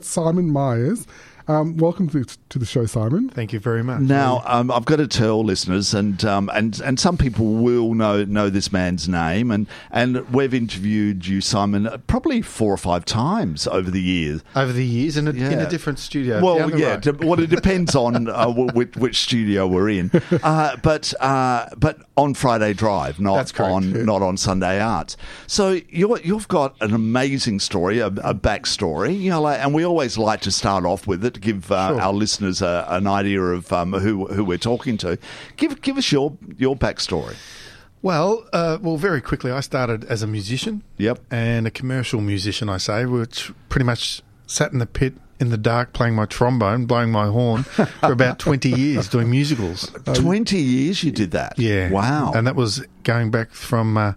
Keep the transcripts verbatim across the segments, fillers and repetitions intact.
Simon Myers. Um, welcome to, to the show, Simon. Thank you very much. Now, um, I've got to tell listeners, and um, and and some people will know know this man's name, and, and we've interviewed you, Simon, probably four or five times over the years. Over the years, in a, Yeah. in a different studio. Well, down the yeah. road. De- well, it depends on uh, which, which studio we're in, uh, but uh, but on Friday Drive, not That's correct, on yeah. not on Sunday Arts. So you're, you've got an amazing story, a, a backstory, you know, like, and we always like to start off with it to give uh, Sure. our listeners a, an idea of um, who who we're talking to. Give give us your your backstory. Well, uh, well, very quickly, I started as a musician. Yep. And a commercial musician, I say, which pretty much sat in the pit in the dark playing my trombone, blowing my horn for about twenty years doing musicals. Twenty years you did that. Yeah. Wow. And that was going back from, uh,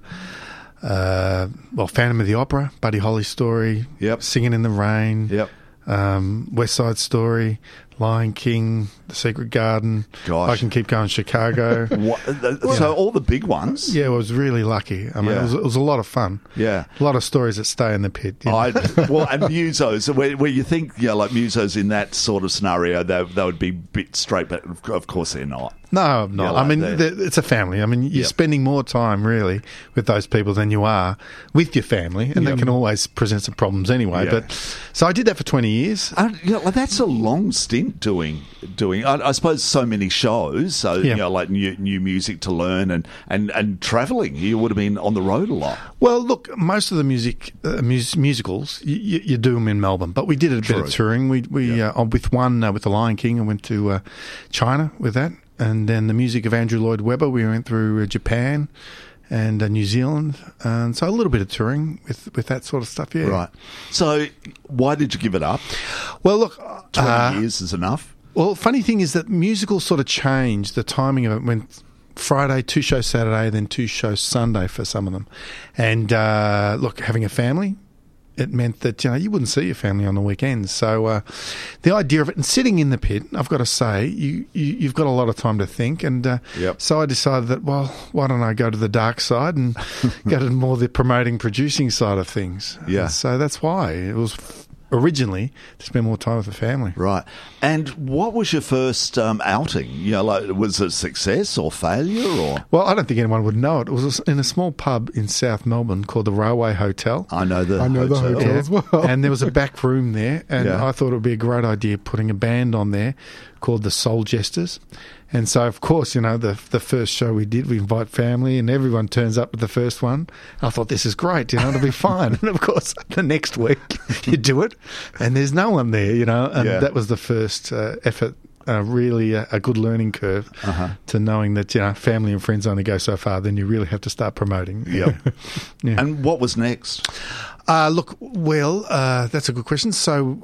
uh, well, Phantom of the Opera, Buddy Holly Story, Yep. Singing in the Rain, Yep. um, West Side Story, Lion King, The Secret Garden. Gosh. I can keep going, Chicago. What, uh, so all the big ones. Yeah, I was really lucky. I mean, Yeah. it, was, it was a lot of fun. Yeah. A lot of stories that stay in the pit. you know. I, well, and musos, where, where you think, you know, like musos in that sort of scenario, they, they would be a bit straight, but of of course they're not. No, I'm not. Yeah, like I mean, the- the, it's a family. I mean, you're Yep. spending more time, really, with those people than you are with your family, and Yep. that can always present some problems anyway. Yeah. But so I did that for twenty years. Uh, you know, like that's a long stint doing doing. I, I suppose so many shows, so Yeah. you know, like new new music to learn and and and traveling. You would have been on the road a lot. Well, look, most of the music uh, mus- musicals you, you, you do them in Melbourne, but we did a bit True. of touring. We we Yeah. uh, with one uh, with the Lion King, I went to uh, China with that, and then the music of Andrew Lloyd Webber, we went through uh, Japan and uh, New Zealand, and so a little bit of touring with with that sort of stuff. Yeah, Right. So why did you give it up? Well, look, Twenty uh, years is enough. Well, funny thing is that musicals sort of changed the timing of it. Went Friday, two shows Saturday, then two shows Sunday for some of them. And uh, look, having a family, it meant that you know you wouldn't see your family on the weekends. So uh, the idea of it and sitting in the pit, I've got to say, you, you you've got a lot of time to think. And uh, Yep. so I decided that well, why don't I go to the dark side and go to more the promoting, producing side of things? Yeah. And so that's why it was originally to spend more time with the family. Right. And what was your first um, outing? You know, like was it success or failure or? Well, I don't think anyone would know it. It was in a small pub in South Melbourne called the Railway Hotel. I know the I know the hotel. hotel. as well. And there was a back room there, and Yeah. I thought it would be a great idea putting a band on there called the Soul Jesters. And so, of course, you know, the the first show we did, we invite family, and everyone turns up at the first one. I thought, this is great, you know, it'll be fine. And of course, the next week you do it, and there's no one there, you know, and Yeah. that was the first uh, effort. Uh, really a, a good learning curve Uh-huh. to knowing that you know family and friends only go so far. Then you really have to start promoting. Yep. Yeah. And what was next? Uh, look, well, uh, that's a good question. So,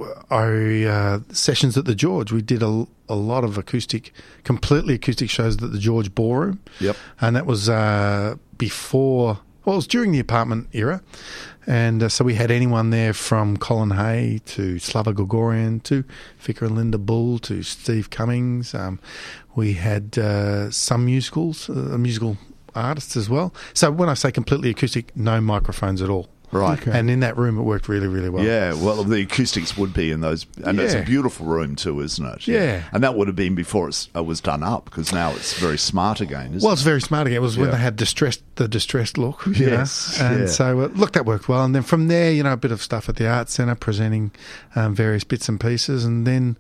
I uh, sessions at the George, we did a, a lot of acoustic, completely acoustic shows at the George Ballroom. Yep. And that was uh, before, well, it was during the apartment era. And uh, so we had anyone there from Colin Hay to Slava Gregorian to Vicar and Linda Bull to Steve Cummings. Um, we had uh, some musicals, uh, musical artists as well. So when I say completely acoustic, no microphones at all. Right. Okay. And in that room, it worked really, really well. Yeah, well, the acoustics would be in those, and it's a Yeah. beautiful room too, isn't it? Yeah. and that would have been before it's, it was done up, because now it's very smart again, isn't Well, it? it's very smart again. It was when Yeah. they had distressed, the distressed look. You Yes, know? And yeah. so, uh, look, that worked well. And then from there, you know, a bit of stuff at the Arts Centre, presenting um, various bits and pieces. And then,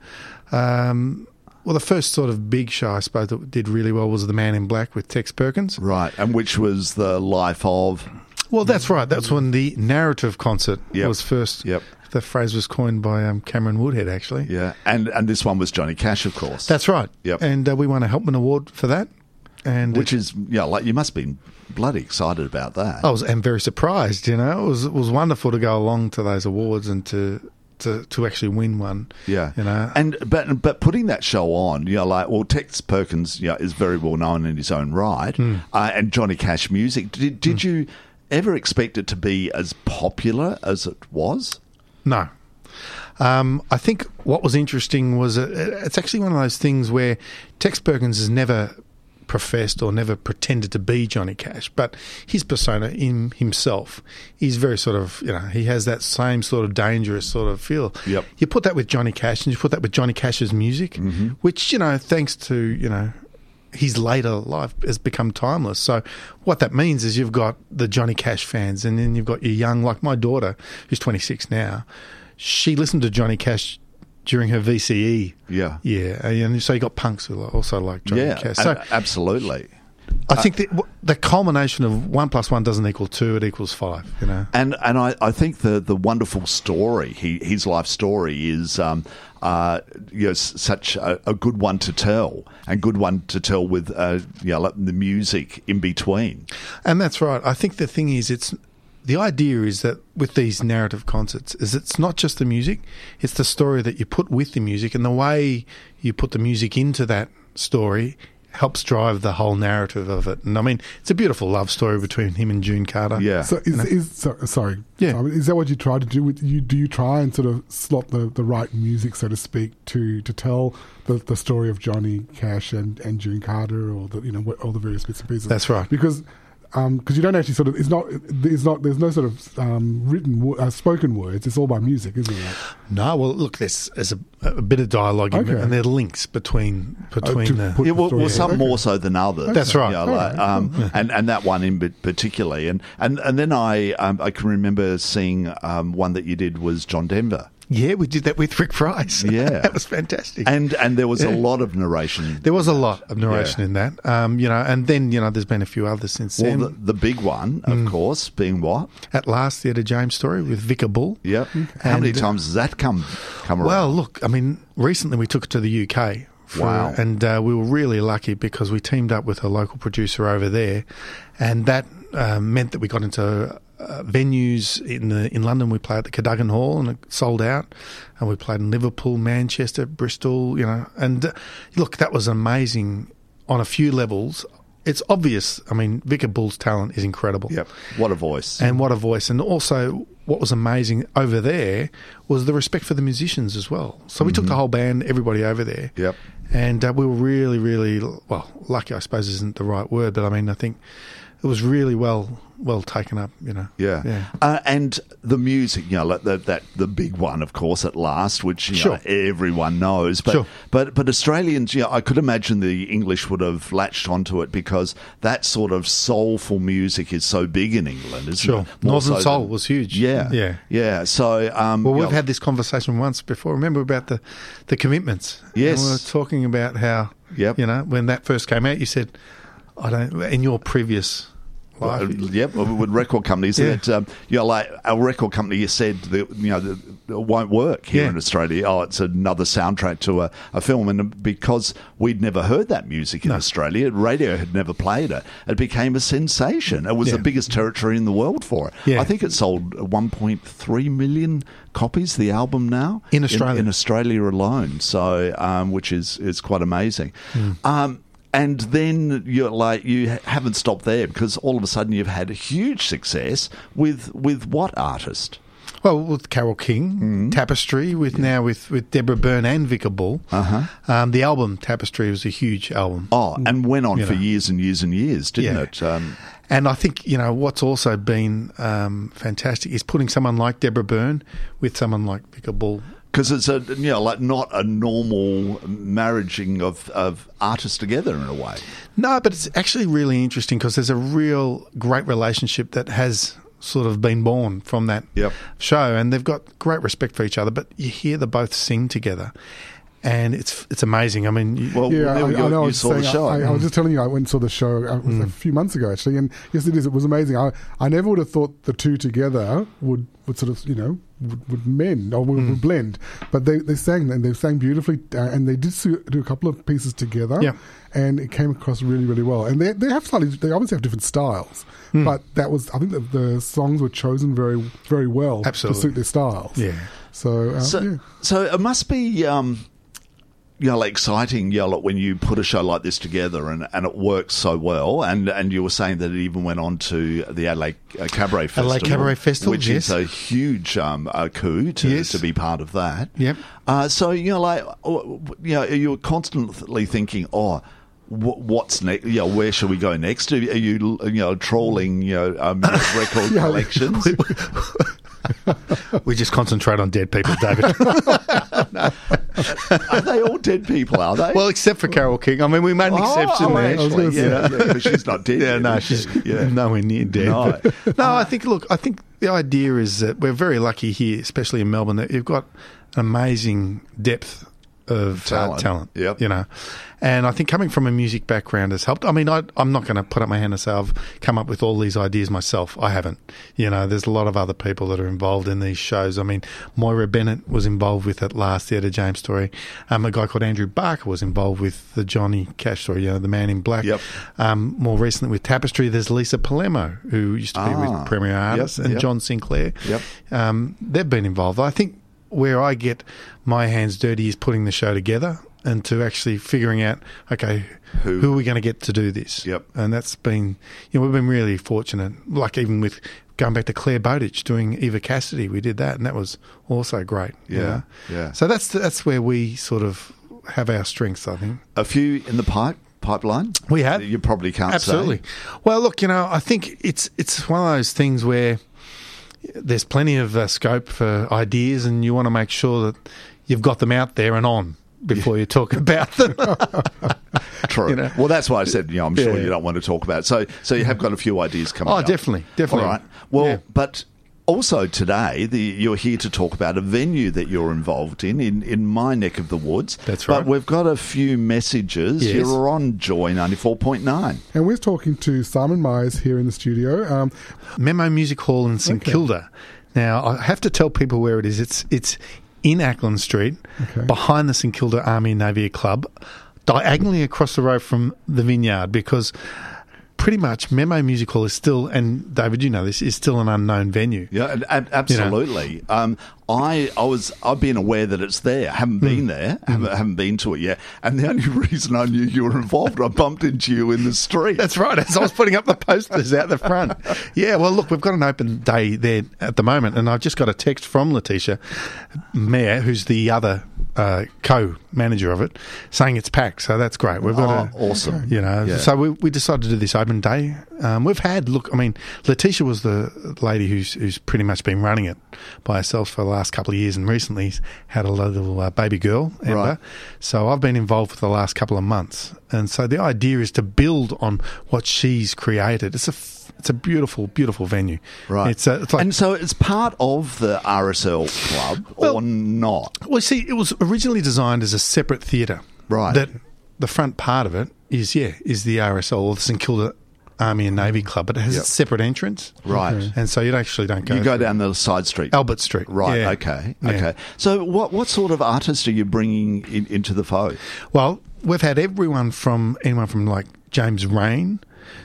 um, well, the first sort of big show, I suppose, that did really well was The Man in Black with Tex Perkins. Right, and which was the life of. Well, that's right. That's when the narrative concert Yep. was first. Yep. The phrase was coined by um, Cameron Woodhead, actually. Yeah, and and this one was Johnny Cash, of course. That's right. Yep. And uh, we won a Helpman Award for that. And which is, yeah, like you must have been bloody excited about that. I was am very surprised. You know, it was it was wonderful to go along to those awards and to to, to actually win one. Yeah, you know, and but but putting that show on, you know, like well, Tex Perkins, you know, is very well known in his own right, Mm. uh, and Johnny Cash music. Did did mm. you ever expect it to be as popular as it was? No. Um, I think what was interesting was uh, it's actually one of those things where Tex Perkins has never professed or never pretended to be Johnny Cash, but his persona in himself is very sort of, you know, he has that same sort of dangerous sort of feel. Yep. You put that with Johnny Cash and you put that with Johnny Cash's music, Mm-hmm. which, you know, thanks to, you know, his later life has become timeless. So what that means is you've got the Johnny Cash fans, and then you've got your young, like my daughter, who's twenty-six now. She listened to Johnny Cash during her V C E. Yeah. Yeah. And so you got punks who also like Johnny Yeah, Cash. a- So absolutely. I think that w- the culmination of one plus one doesn't equal two; it equals five. You know, And and I, I think the, the wonderful story, he, his life story, is um, uh, you know, s- such a, a good one to tell, and good one to tell with uh, you know, like the music in between. and that's right. I think the thing is, it's the idea is that with these narrative concerts, is it's not just the music; it's the story that you put with the music, and the way you put the music into that story helps drive the whole narrative of it. And I mean, it's a beautiful love story between him and June Carter. Yeah. So is, is so, sorry. Yeah. Simon, is that what you try to do with you? Do you try and sort of slot the, the right music, so to speak, to, to tell the, the story of Johnny Cash and, and June Carter, or the you know all the various bits and pieces? That's right. Because because um, you don't actually sort of it's not it's not there's no sort of um, written wo- uh, spoken words. It's all by music, isn't it? No, well, look, there's, there's a, a bit of dialogue, in Okay. and there are links between between to the. put- Yeah, well, story. well some Okay. more so than others. That's right. You know, All like, right. um, and and that one in bit- particularly, and and and then I um, I can remember seeing um, one that you did was John Denver. Yeah, we did that with Rick Price. Yeah. that was fantastic. And and there was a Yeah. lot of narration. There was a lot of narration Yeah. in that, um, you know, and then you know, there's been a few others since Well, then. the, the big one, of Mm. course, being what? At last, the Etta James story with Vicar Bull. Yep. How many And, uh, times has that come come around? Well, look, I mean, recently we took it to the U K. For, Wow. And uh, we were really lucky because we teamed up with a local producer over there, and that uh, meant that we got into uh, venues in the, in London. We played at the Cadogan Hall and it sold out, and we played in Liverpool, Manchester, Bristol, you know. And uh, look, that was amazing on a few levels. It's obvious. I mean, Vicar Bull's talent is incredible. Yep. What a voice. And what a voice. And also, what was amazing over there was the respect for the musicians as well. So we took the whole band, everybody over there. Yep. And uh, we were really, really, well, lucky, I suppose isn't the right word, but I mean, I think it was really well well taken up, you know. Yeah, Yeah. Uh, and the music, you know, like the, that the big one, of course, at last, which you Sure. know, everyone knows. But Sure. but but Australians, you know, I could imagine the English would have latched onto it because that sort of soulful music is so big in England, isn't Sure. it? More Northern so Soul than- was huge. Yeah, Yeah. yeah. So, um, Well, you we've know, had this conversation once before. Remember about the, the commitments? Yes. And we were talking about how, Yep. you know, when that first came out, you said, I don't, in your previous life. Uh, yep, with record companies, Yeah. that um, you know, like our record company said that you know that it won't work here Yeah. in Australia. Oh, it's another soundtrack to a, a film, and because we'd never heard that music in No. Australia, radio had never played it. It became a sensation. It was Yeah. the biggest territory in the world for it. Yeah. I think it sold one point three million copies. The album now In Australia. in, Australia alone. So, um, which is is quite amazing. Hmm. Um, And then you're like you haven't stopped there because all of a sudden you've had a huge success with with what artist? Well, with Carole King, Mm-hmm. Tapestry, with now with, with Deborah Byrne and Vicar Bull. Uh-huh. Um, the album Tapestry was a huge album. Oh, and went on You for know. years and years and years, didn't Yeah. it? Um, And I think, you know, what's also been um, fantastic is putting someone like Deborah Byrne with someone like Vicar Bull. Because it's a you know like not a normal marriaging of, of artists together in a way. No, but it's actually really interesting because there's a real great relationship that has sort of been born from that Yep. show, and they've got great respect for each other. But you hear them both sing together, and it's it's amazing. I mean, you, Well, Yeah, I, you, I know. I you was, saw the saying, show. I, I was just telling you, I went and saw the show uh, it was a few months ago, actually. And yes, it is. It was amazing. I, I never would have thought the two together would, would sort of, you know, would, would mend or would, would blend. But they, they sang and they sang beautifully, uh, and they did su- do a couple of pieces together. Yeah. And it came across really, really well. And they they have slightly, they obviously have different styles. But that was, I think the, the songs were chosen very, very well Absolutely. to suit their styles. yeah. So, uh, So, yeah. so it must be, um, you know, like exciting, you know, like when you put a show like this together and, and it works so well. And, and you were saying that it even went on to the Adelaide uh, Cabaret Festival. Adelaide Cabaret Festival, which yes. is a huge um, uh, coup to, Yes. to be part of that. Yep. Uh, so, you know, like, oh, you know, you're constantly thinking, oh, wh- what's next? You know, where should we go next? Are you, you know, trawling, you know, um, record collections? We just concentrate on dead people, David. Are they all dead people, are they? Well, except for Carole King. I mean, we made an Oh, exception oh, there. actually, I was yeah, gonna yeah, but she's not dead. Yeah, yet, no, is she's she? Yeah. nowhere near dead. No. No, I think, look, I think the idea is that we're very lucky here, especially in Melbourne, that you've got amazing depth of Talent. Uh, talent. Yep. You know, and I think coming from a music background has helped. I mean, I, I'm not going to put up my hand and say I've come up with all these ideas myself. I haven't. You know, there's a lot of other people that are involved in these shows. I mean, Moira Bennett was involved with it last Theatre James story. Um, a guy called Andrew Barker was involved with the Johnny Cash story, you know, the Man in Black. Yep. Um, more recently with Tapestry, there's Lisa Palermo, who used to be Ah. with Premier Artists, Yep, and yep. John Sinclair. Yep. Um, they've been involved. I think where I get my hands dirty is putting the show together and to actually figuring out, okay, Who- who, are we going to get to do this? Yep. And that's been, you know, we've been really fortunate. Like even with going back to Claire Bowditch doing Eva Cassidy, we did that, and that was also great. you Yeah, know? yeah. So that's that's where we sort of have our strengths, I think. A few in the pipe pipeline. We have. You probably can't Absolutely. say. Well, look, you know, I think it's it's one of those things where there's plenty of uh, scope for ideas, and you want to make sure that you've got them out there and on before you talk about them. True. You know. Well, that's why I said, you know, I'm sure Yeah. you don't want to talk about it. So, so you have got a few ideas coming Oh, up. definitely, definitely. All right. Well, Yeah. but also today, the, you're here to talk about a venue that you're involved in, in, in my neck of the woods. That's right. But we've got a few messages. Yes. You're on Joy ninety-four point nine. And we're talking to Simon Myers here in the studio. Um, Memo Music Hall in St Okay. Kilda. Now, I have to tell people where it is. It's it's in Ackland Street, Okay. behind the St Kilda Army and Navy Club, diagonally across the road from the Vineyard, because pretty much Memo Music Hall is still, and David, you know this, is still an unknown venue. Yeah, and- and absolutely. Um, I, I was, I've been aware that it's there. Haven't been there. Haven't, haven't been to it yet. And the only reason I knew you were involved, I bumped into you in the street. That's right. As I was putting up the posters out the front. Yeah, well, look, we've got an open day there at the moment, and I've just got a text from Letitia Mayer, who's the other uh, co-manager of it, saying it's packed. So that's great. We've got Oh, a, awesome. You know, Yeah. so we, we decided to do this open day. Um, we've had, look, I mean, Letitia was the lady who's who's pretty much been running it by herself for the last couple of years, and recently had a little uh, baby girl, Amber. Right. So I've been involved for the last couple of months, and so the idea is to build on what she's created. It's a f- it's a beautiful, beautiful venue. Right. It's, a, it's like and so it's part of the R S L club Well- or not? well, see, it was originally designed as a separate theatre. Right. That the front part of it is yeah is the R S L or the St Kilda Army and Navy Club, but it has Yep. a separate entrance, Right. Okay. and so you actually don't go. You go through down the side street. Albert Street, Right, Yeah. okay, Yeah. okay. So what what sort of artists are you bringing in, into the fold? Well, we've had everyone from anyone from like James Rain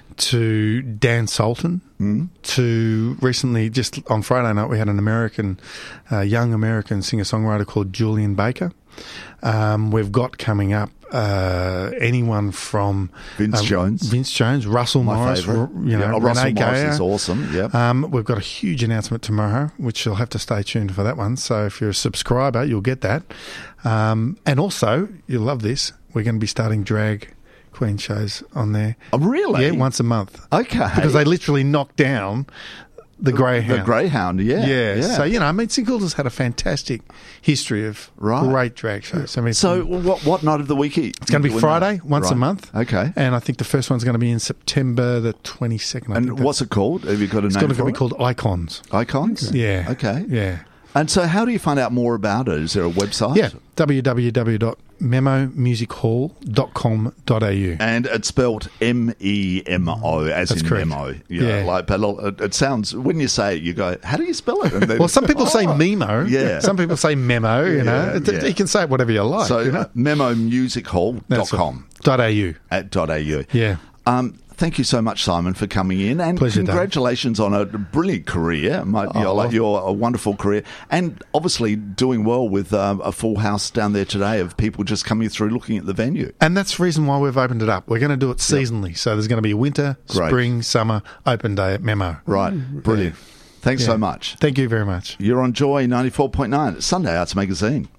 to Dan Sultan Hmm? to recently, just on Friday night, we had an American, uh, young American singer-songwriter called Julian Baker. Um, we've got coming up uh, anyone from Vince um, Jones. Vince Jones, Russell My Morris, favourite. r- you know, Yeah, oh, Russell Renee Morris Gayer. is awesome, yep. Um, we've got a huge announcement tomorrow, which you'll have to stay tuned for that one. So if you're a subscriber, you'll get that. Um, and also, you'll love this, we're going to be starting drag queen shows on there. Oh, really? Yeah, once a month. Okay. Because they literally knocked down the Greyhound. The Greyhound, yeah. Yeah. yeah. So, you know, I mean, St Kilda's had a fantastic history of Right. great drag shows. I mean, So what what night of the week? it's going to be Friday, once a Right. month. Okay. And I think the first one's going to be in September the twenty-second. I think And that's- what's it called? Have you got a it's name going to for be it? called Icons. Icons? Yeah. Okay. Yeah. And so how do you find out more about it? Is there a website? Yeah. w w w dot memo music hall dot com dot a u. And it's spelled M E M O, as That's in correct. memo. Yeah, Yeah. like, but it, it sounds, when you say it, you go, how do you spell it? And then, Well, some people say Oh. memo. Yeah. Some people say memo, you know. Yeah, It- yeah. You can say it whatever you like, So you know. uh, memo music hall dot That's it. com Dot a u. at dot a u. Yeah. Um, thank you so much, Simon, for coming in, and Pleasure, Dave. congratulations on a brilliant career. My, you know, Oh. like your a wonderful career, and obviously doing well with um, a full house down there today of people just coming through looking at the venue. And that's the reason why we've opened it up. We're going to do it seasonally. So there's going to be winter, Great. spring, summer, open day at Memo. Right, brilliant. Thanks Yeah. so much. Thank you very much. You're on Joy ninety-four point nine, Sunday Arts Magazine.